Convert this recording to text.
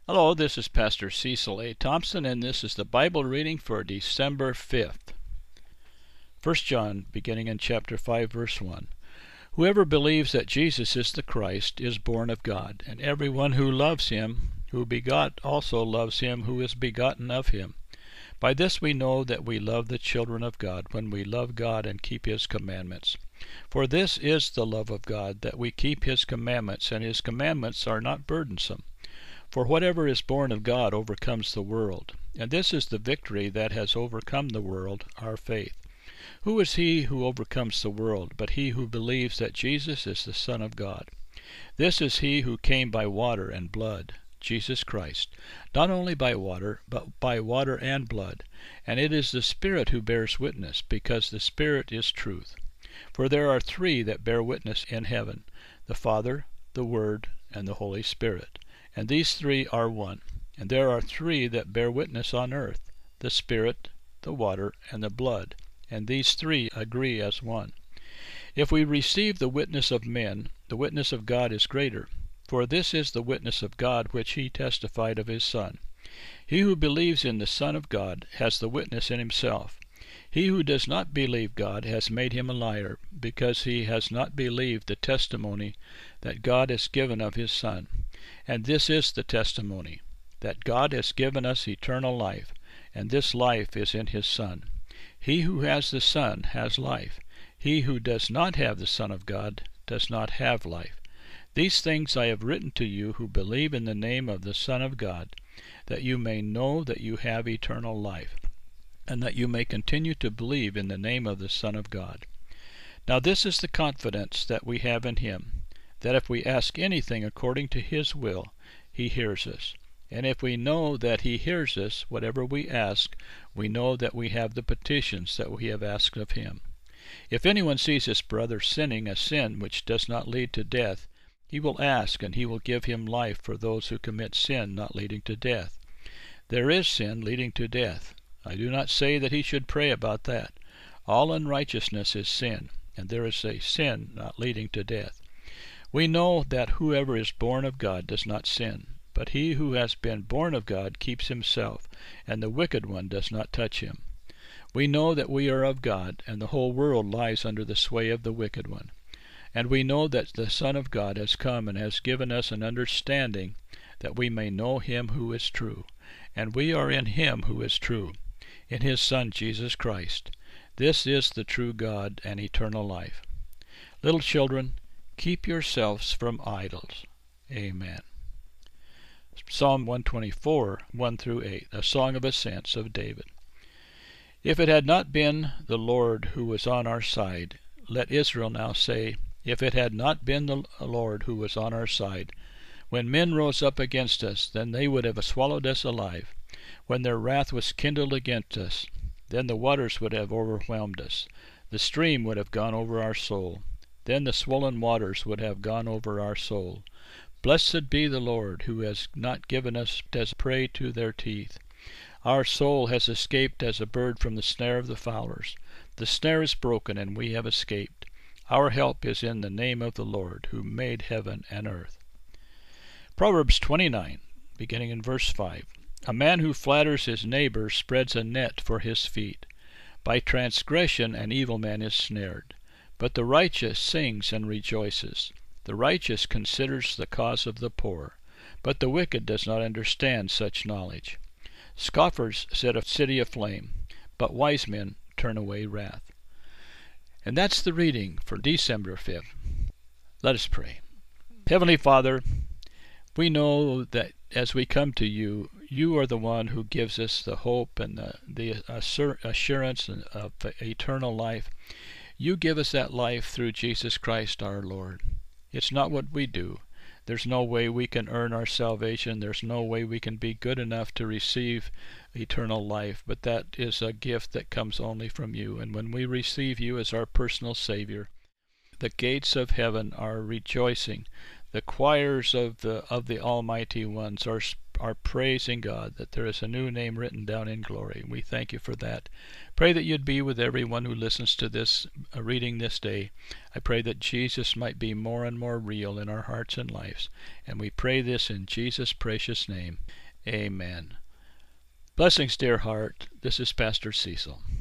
Hello, this is Pastor Cecil A. Thompson, and this is the Bible reading for December 5th. 1 John, beginning in chapter 5, verse 1. Whoever believes that Jesus is the Christ is born of God, and everyone who loves him, who begot, also loves him who is begotten of him. By this we know that we love the children of God, when we love God and keep his commandments. For this is the love of God, that we keep his commandments, and his commandments are not burdensome. For whatever is born of God overcomes the world, and this is the victory that has overcome the world, our faith. Who is he who overcomes the world, but he who believes that Jesus is the Son of God? This is he who came by water and blood, Jesus Christ, not only by water, but by water and blood. And it is the Spirit who bears witness, because the Spirit is truth. For there are three that bear witness in heaven, the Father, the Word, and the Holy Spirit. And these three are one. And there are three that bear witness on earth, the Spirit, the water, and the blood. And these three agree as one. If we receive the witness of men, the witness of God is greater. For this is the witness of God which he testified of his Son. He who believes in the Son of God has the witness in himself. He who does not believe God has made him a liar, because he has not believed the testimony that God has given of his Son. And this is the testimony, that God has given us eternal life, and this life is in his Son. He who has the Son has life. He who does not have the Son of God does not have life. These things I have written to you who believe in the name of the Son of God, that you may know that you have eternal life, and that you may continue to believe in the name of the Son of God. Now this is the confidence that we have in him, that if we ask anything according to his will, he hears us. And if we know that he hears us, whatever we ask, we know that we have the petitions that we have asked of him. If anyone sees his brother sinning a sin which does not lead to death, he will ask, and he will give him life for those who commit sin not leading to death. There is sin leading to death. I do not say that he should pray about that. All unrighteousness is sin, and there is a sin not leading to death. We know that whoever is born of God does not sin, but he who has been born of God keeps himself, and the wicked one does not touch him. We know that we are of God, and the whole world lies under the sway of the wicked one. And we know that the Son of God has come and has given us an understanding, that we may know him who is true. And we are in him who is true, in his Son Jesus Christ. This is the true God and eternal life. Little children, keep yourselves from idols. Amen. Psalm 124, 1 through 8, a song of ascents of David. If it had not been the Lord who was on our side, let Israel now say, if it had not been the Lord who was on our side, when men rose up against us, then they would have swallowed us alive. When their wrath was kindled against us, then the waters would have overwhelmed us. The stream would have gone over our soul. Then the swollen waters would have gone over our soul. Blessed be the Lord, who has not given us as prey to their teeth. Our soul has escaped as a bird from the snare of the fowlers. The snare is broken, and we have escaped. Our help is in the name of the Lord, who made heaven and earth. Proverbs 29, beginning in verse 5. A man who flatters his neighbor spreads a net for his feet. By transgression an evil man is snared. But the righteous sings and rejoices. The righteous considers the cause of the poor, but the wicked does not understand such knowledge. Scoffers set a city aflame, but wise men turn away wrath. And that's the reading for December 5th. Let us pray. Heavenly Father, we know that as we come to you, you are the one who gives us the hope and the assurance of eternal life. You give us that life through Jesus Christ our Lord. It's not what we do. There's no way we can earn our salvation. There's no way we can be good enough to receive eternal life. But that is a gift that comes only from you. And when we receive you as our personal Savior, the gates of heaven are rejoicing. The choirs of the Almighty Ones are are praising God that there is a new name written down in glory. We thank you for that. Pray that you'd be with everyone who listens to this reading this day. I pray that Jesus might be more and more real in our hearts and lives. And we pray this in Jesus' precious name. Amen. Blessings, dear heart. This is Pastor Cecil.